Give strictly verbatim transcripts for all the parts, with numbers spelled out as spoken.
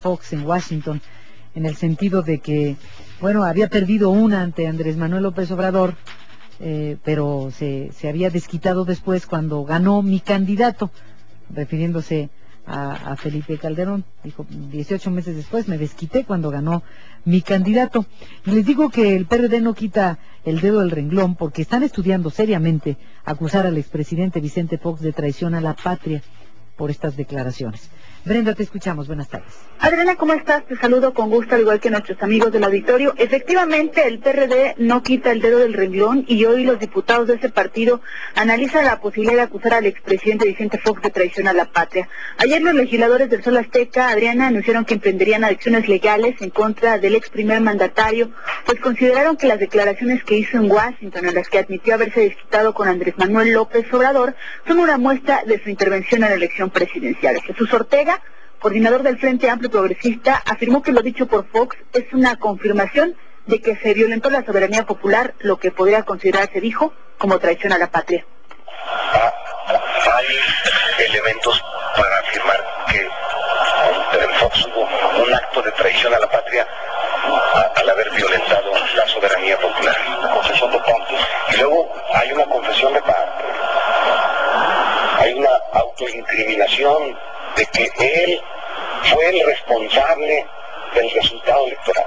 Fox en Washington, en el sentido de que, bueno, había perdido una ante Andrés Manuel López Obrador, eh, pero se, se había desquitado después cuando ganó mi candidato, refiriéndose a, a Felipe Calderón. Dijo, dieciocho meses después me desquité cuando ganó mi candidato. Y les digo que el P R D no quita el dedo del renglón porque están estudiando seriamente acusar al expresidente Vicente Fox de traición a la patria por estas declaraciones. Brenda, te escuchamos. Buenas tardes. Adriana, ¿cómo estás? Te saludo con gusto, al igual que nuestros amigos del auditorio. Efectivamente, el P R D no quita el dedo del renglón y hoy los diputados de ese partido analizan la posibilidad de acusar al expresidente Vicente Fox de traición a la patria. Ayer los legisladores del Sol Azteca, Adriana, anunciaron que emprenderían acciones legales en contra del ex primer mandatario, pues consideraron que las declaraciones que hizo en Washington, en las que admitió haberse desquitado con Andrés Manuel López Obrador, son una muestra de su intervención en la elección presidencial. Jesús Ortega, coordinador del Frente Amplio Progresista, afirmó que lo dicho por Fox es una confirmación de que se violentó la soberanía popular, lo que podría considerarse, dijo, como traición a la patria. Ah, hay elementos para afirmar que en Fox hubo un acto de traición a la patria a, al haber violentado la soberanía popular. La confesión de parte. Y luego hay una confesión de parte. Hay una autoincriminación de que él fue el responsable del resultado electoral.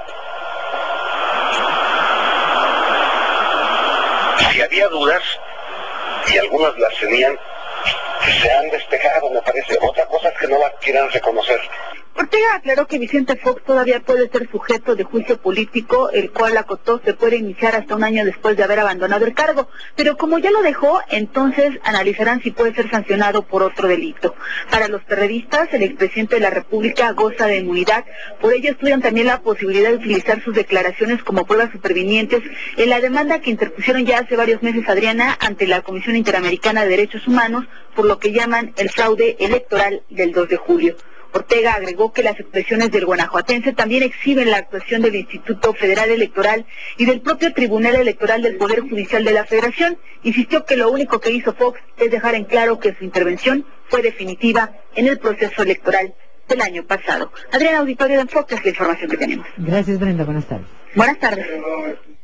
Si había dudas, y algunas las tenían, se han despejado, me parece. Otra cosa es que no la quieran reconocer. Ortega aclaró que Vicente Fox todavía puede ser sujeto de juicio político, el cual, acotó, se puede iniciar hasta un año después de haber abandonado el cargo, pero como ya lo dejó, entonces analizarán si puede ser sancionado por otro delito. Para los perredistas, el expresidente de la República goza de inmunidad, por ello estudian también la posibilidad de utilizar sus declaraciones como pruebas supervinientes en la demanda que interpusieron ya hace varios meses, Adriana, ante la Comisión Interamericana de Derechos Humanos, por lo que llaman el fraude electoral del dos de julio. Ortega agregó que las expresiones del guanajuatense también exhiben la actuación del Instituto Federal Electoral y del propio Tribunal Electoral del Poder Judicial de la Federación. Insistió que lo único que hizo Fox es dejar en claro que su intervención fue definitiva en el proceso electoral del año pasado. Adriana, auditorio de Enfoque, es la información que tenemos. Gracias, Brenda. Buenas tardes. Buenas tardes.